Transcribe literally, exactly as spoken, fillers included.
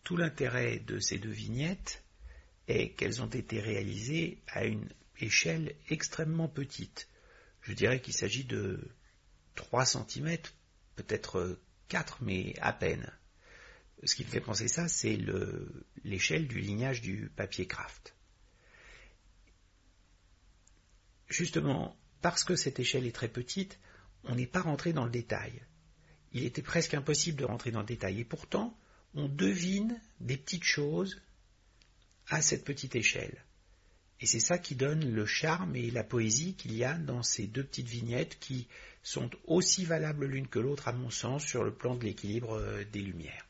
tout l'intérêt de ces deux vignettes est qu'elles ont été réalisées à une échelle extrêmement petite. Je dirais qu'il s'agit de trois centimètres, peut-être quatre, mais à peine. Ce qui me fait penser ça, c'est le, l'échelle du lignage du papier craft. Justement, parce que cette échelle est très petite, on n'est pas rentré dans le détail. Il était presque impossible de rentrer dans le détail. Et pourtant, on devine des petites choses à cette petite échelle. Et c'est ça qui donne le charme et la poésie qu'il y a dans ces deux petites vignettes qui sont aussi valables l'une que l'autre, à mon sens, sur le plan de l'équilibre des lumières.